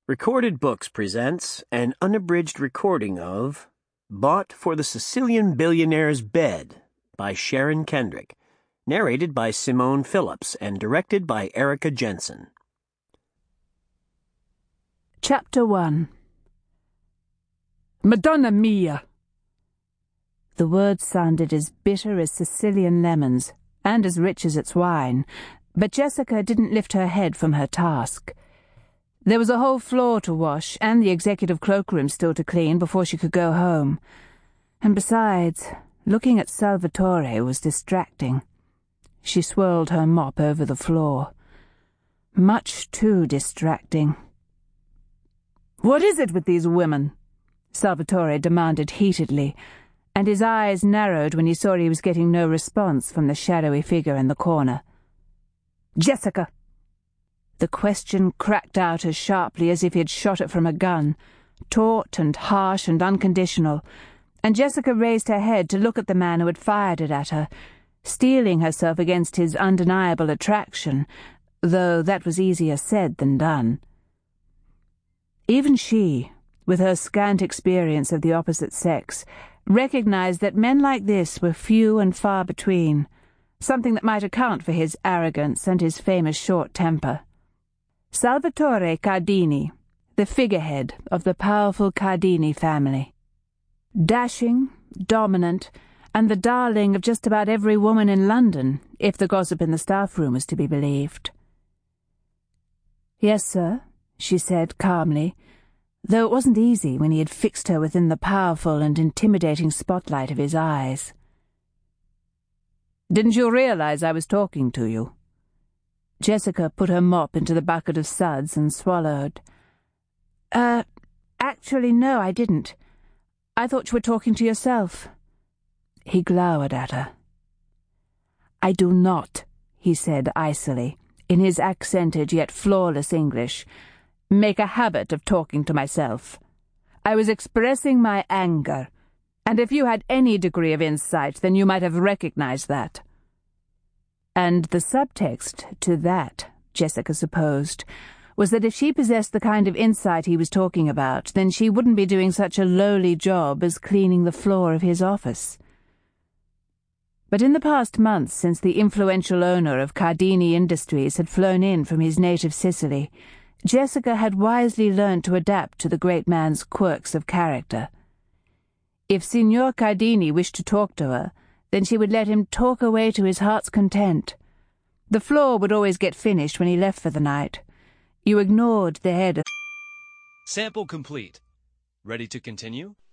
Recorded Books presents an unabridged recording of Bought for the Sicilian Billionaire's Bed by Sharon Kendrick, narrated by Simone Phillips and directed by Erica Jensen. Chapter 1. Madonna mia! The word sounded as bitter as Sicilian lemons, and as rich as its wine, but Jessica didn't lift her head from her task. There was a whole floor to wash and the executive cloakroom still to clean before she could go home. And besides, looking at Salvatore was distracting. She swirled her mop over the floor. Much too distracting. "What is it with these women?" Salvatore demanded heatedly, and his eyes narrowed when he saw he was getting no response from the shadowy figure in the corner. "Jessica!" The question cracked out as sharply as if he had shot it from a gun, taut and harsh and unconditional, and Jessica raised her head to look at the man who had fired it at her, steeling herself against his undeniable attraction, though that was easier said than done. Even she, with her scant experience of the opposite sex, recognized that men like this were few and far between, something that might account for his arrogance and his famous short temper. Salvatore Cardini, the figurehead of the powerful Cardini family. Dashing, dominant, and the darling of just about every woman in London, if the gossip in the staff room was to be believed. "Yes, sir," she said calmly, though it wasn't easy when he had fixed her within the powerful and intimidating spotlight of his eyes. "Didn't you realize I was talking to you?" Jessica put her mop into the bucket of suds and swallowed. Actually, no, I didn't. I thought you were talking to yourself." He glowered at her. "I do not," he said icily, in his accented yet flawless English, "make a habit of talking to myself. I was expressing my anger, and if you had any degree of insight, then you might have recognized that." And the subtext to that, Jessica supposed, was that if she possessed the kind of insight he was talking about, then she wouldn't be doing such a lowly job as cleaning the floor of his office. But in the past months, since the influential owner of Cardini Industries had flown in from his native Sicily, Jessica had wisely learned to adapt to the great man's quirks of character. If Signor Cardini wished to talk to her, then she would let him talk away to his heart's content. The floor would always get finished when he left for the night. You ignored the head of... Sample complete. Ready to continue?